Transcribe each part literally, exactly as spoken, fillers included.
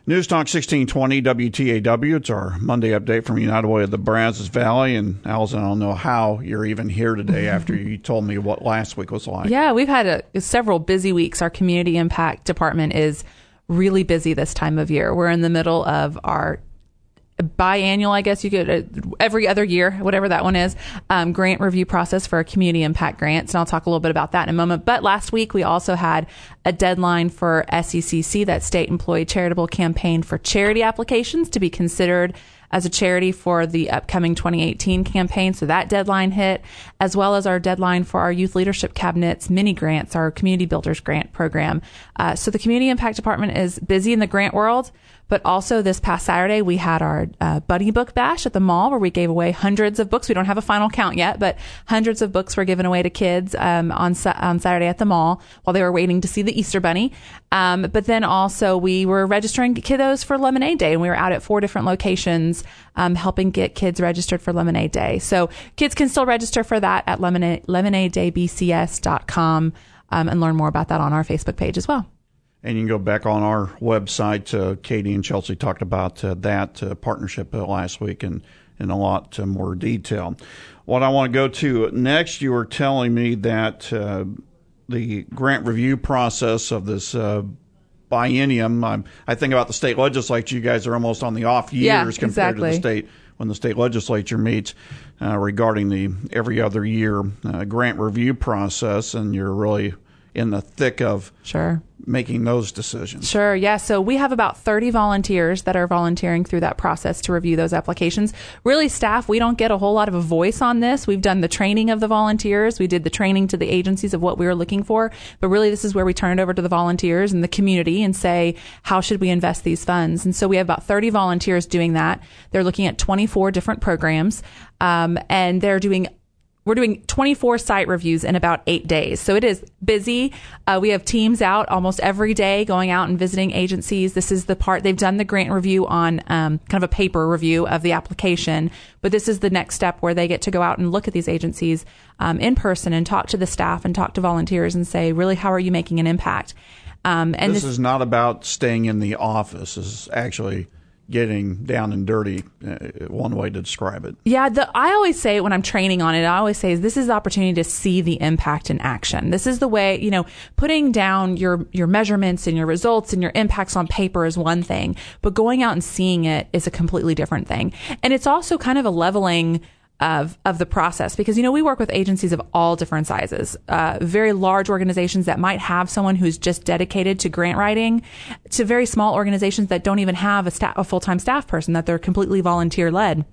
News Talk sixteen twenty W T A W. It's our Monday update from United Way of the Brazos Valley. And Allison, I don't know how you're even here today after you told me what last week was like. Yeah, we've had a, several busy weeks. Our community impact department is really busy this time of year. We're in the middle of our biannual, I guess you could, uh, every other year, whatever that one is, um, grant review process for community impact grants. And I'll talk a little bit about that in a moment. But last week, we also had a deadline for S E C C, that State Employee Charitable Campaign, for charity applications to be considered as a charity for the upcoming twenty eighteen campaign. So that deadline hit, as well as our deadline for our Youth Leadership Cabinet's mini grants, our Community Builders Grant program. Uh, so the Community Impact Department is busy in the grant world. But also this past Saturday, we had our uh, Buddy Book Bash at the mall, where we gave away hundreds of books. We don't have a final count yet, but hundreds of books were given away to kids um, on on Saturday at the mall while they were waiting to see the Easter Bunny. Um, but then also we were registering kiddos for Lemonade Day, and we were out at four different locations um, helping get kids registered for Lemonade Day. So kids can still register for that at lemonade, lemonade day b c s dot com um, and learn more about that on our Facebook page as well. And you can go back on our website. Uh, Katie and Chelsea talked about uh, that uh, partnership uh, last week in, in a lot uh, more detail. What I want to go to next, you were telling me that uh, the grant review process of this uh, biennium, I'm, I think about the state legislature. You guys are almost on the off years yeah, compared exactly. to the state when the state legislature meets uh, regarding the every other year uh, grant review process, and you're really in the thick of sure. making those decisions. Sure. Yeah. So we have about thirty volunteers that are volunteering through that process to review those applications. Really, staff, we don't get a whole lot of a voice on this. We've done the training of the volunteers. We did the training to the agencies of what we were looking for. But really, this is where we turn it over to the volunteers and the community and say, how should we invest these funds? And so we have about thirty volunteers doing that. They're looking at twenty-four different programs, um, and they're doing We're doing twenty-four site reviews in about eight days. So it is busy. Uh, we have teams out almost every day going out and visiting agencies. This is the part, they've done the grant review on um, kind of a paper review of the application. But this is the next step where they get to go out and look at these agencies um, in person and talk to the staff and talk to volunteers and say, really, how are you making an impact? Um, and this, this is not about staying in the office. This is actually getting down and dirty, uh, one way to describe it. Yeah, the, I always say when I'm training on it, I always say this is the opportunity to see the impact in action. This is the way, you know, putting down your, your measurements and your results and your impacts on paper is one thing, but going out and seeing it is a completely different thing. And it's also kind of a leveling of of the process, because, you know, we work with agencies of all different sizes, uh, very large organizations that might have someone who's just dedicated to grant writing, to very small organizations that don't even have a, staff, a full-time staff person, that they're completely volunteer led.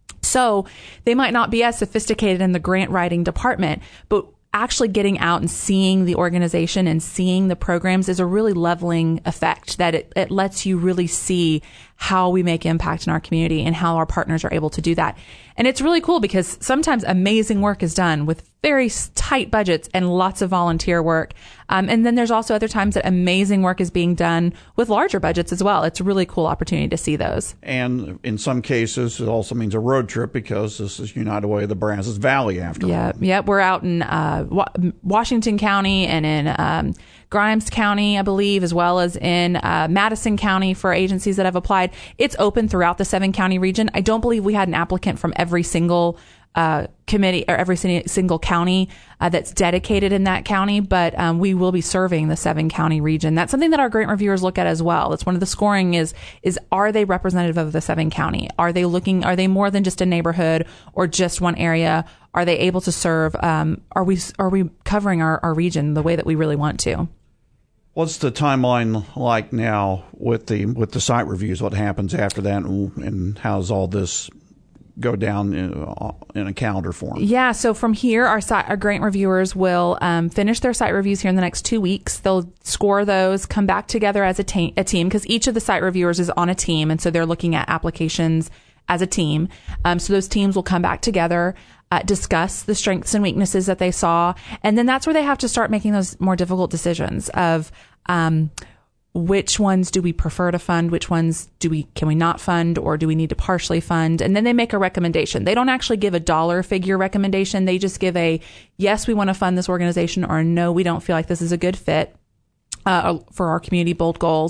So they might not be as sophisticated in the grant writing department, but actually getting out and seeing the organization and seeing the programs is a really leveling effect, that it, it lets you really see how we make impact in our community and how our partners are able to do that. And it's really cool because sometimes amazing work is done with very tight budgets and lots of volunteer work. Um, and then there's also other times that amazing work is being done with larger budgets as well. It's a really cool opportunity to see those. And in some cases, it also means a road trip, because this is United Way of the Brazos Valley after all. Yeah, yeah. We're out in uh, Wa- Washington County and in um, Grimes County, I believe, as well as in uh, Madison County for agencies that have applied. It's open throughout the seven county region. I don't believe we had an applicant from every single uh, committee or every single county uh, that's dedicated in that county, but um, we will be serving the seven county region. That's something that our grant reviewers look at as well. That's one of the scoring is, is are they representative of the seven county? Are they looking, are they more than just a neighborhood or just one area? Are they able to serve? Um, are we, are we covering our, our region the way that we really want to? What's the timeline like now with the with the site reviews? What happens after that, and, and how does all this go down in, in a calendar form? Yeah, so from here, our site, our grant reviewers will um, finish their site reviews here in the next two weeks. They'll score those, come back together as a, ta- a team, because each of the site reviewers is on a team, and so they're looking at applications as a team. Um, so those teams will come back together, uh, discuss the strengths and weaknesses that they saw, and then that's where they have to start making those more difficult decisions of um, which ones do we prefer to fund, which ones do we can we not fund, or do we need to partially fund, and then they make a recommendation. They don't actually give a dollar figure recommendation. They just give a yes, we want to fund this organization, or no, we don't feel like this is a good fit Uh, for our community bold goals.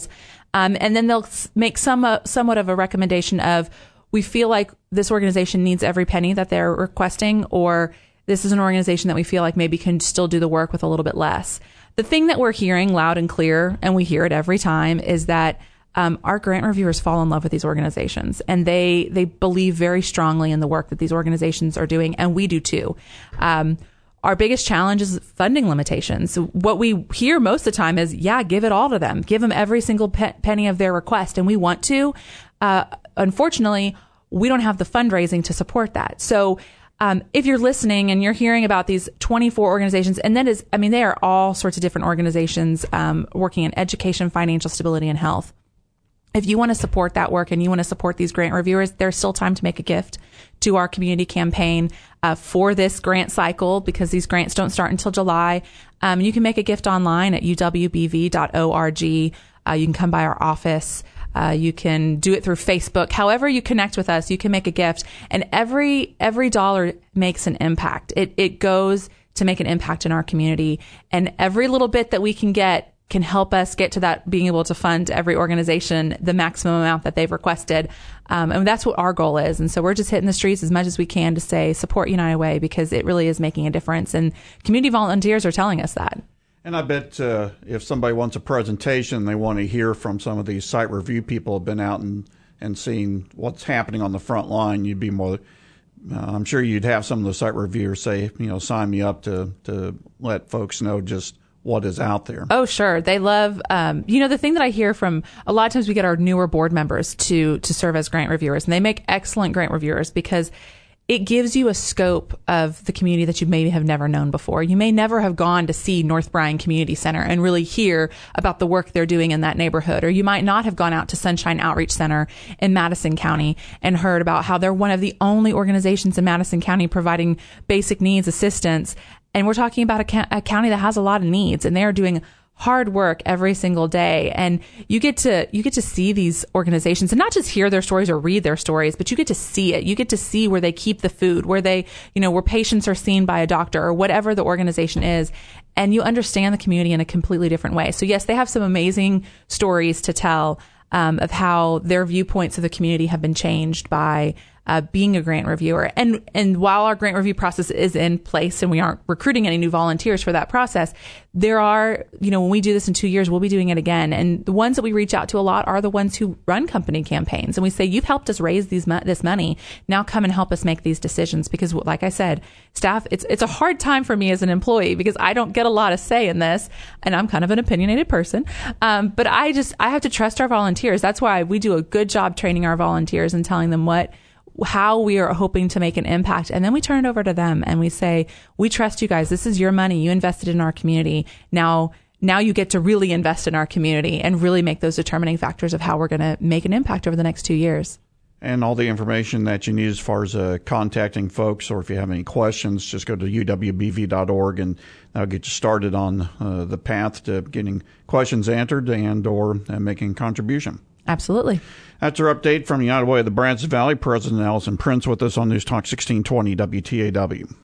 Um, and then they'll make some uh, somewhat of a recommendation of, we feel like this organization needs every penny that they're requesting, or this is an organization that we feel like maybe can still do the work with a little bit less. The thing that we're hearing loud and clear, and we hear it every time, is that um, our grant reviewers fall in love with these organizations, and they they believe very strongly in the work that these organizations are doing, and we do too. Um, our biggest challenge is funding limitations. What we hear most of the time is, yeah, give it all to them. Give them every single pe- penny of their request, and we want to. Uh, unfortunately, we don't have the fundraising to support that. So Um, if you're listening and you're hearing about these twenty-four organizations, and that is, I mean, they are all sorts of different organizations um, working in education, financial stability, and health. If you want to support that work and you want to support these grant reviewers, there's still time to make a gift to our community campaign uh, for this grant cycle, because these grants don't start until July. Um, you can make a gift online at u w b v dot org. Uh, you can come by our office. Uh, you can do it through Facebook. However you connect with us, you can make a gift, and every every dollar makes an impact. It it goes to make an impact in our community, and every little bit that we can get can help us get to that, being able to fund every organization the maximum amount that they've requested. Um, and that's what our goal is. And so we're just hitting the streets as much as we can to say, support United Way, because it really is making a difference. And community volunteers are telling us that. And I bet uh, if somebody wants a presentation, they want to hear from some of these site review people who have been out and, and seen what's happening on the front line, you'd be more, uh, I'm sure you'd have some of the site reviewers say, you know, sign me up to, to let folks know just what is out there. Oh, sure. They love, um, you know, the thing that I hear from a lot of times, we get our newer board members to, to serve as grant reviewers, and they make excellent grant reviewers because it gives you a scope of the community that you maybe have never known before. You may never have gone to see North Bryan Community Center and really hear about the work they're doing in that neighborhood. Or you might not have gone out to Sunshine Outreach Center in Madison County and heard about how they're one of the only organizations in Madison County providing basic needs assistance. And we're talking about a, ca- a county that has a lot of needs, and they are doing hard work every single day. And you get to, you get to see these organizations and not just hear their stories or read their stories, but you get to see it. You get to see where they keep the food, where they, you know, where patients are seen by a doctor or whatever the organization is. And you understand the community in a completely different way. So yes, they have some amazing stories to tell, um, of how their viewpoints of the community have been changed by Uh, being a grant reviewer. And and while our grant review process is in place and we aren't recruiting any new volunteers for that process, there are, you know, when we do this in two years, we'll be doing it again. And the ones that we reach out to a lot are the ones who run company campaigns. And we say, you've helped us raise these mo- this money. Now come and help us make these decisions. Because like I said, staff, it's it's a hard time for me as an employee because I don't get a lot of say in this. And I'm kind of an opinionated person. Um, but I just, I have to trust our volunteers. That's why we do a good job training our volunteers and telling them what how we are hoping to make an impact. And then we turn it over to them and we say, we trust you guys. This is your money. You invested in our community. Now, now you get to really invest in our community and really make those determining factors of how we're going to make an impact over the next two years. And all the information that you need as far as uh, contacting folks, or if you have any questions, just go to u w b v dot org and that'll get you started on uh, the path to getting questions answered and or uh, making a contribution. Absolutely. That's our update from United Way of the Brazos Valley. President Allison Prince with us on News Talk sixteen twenty W T A W.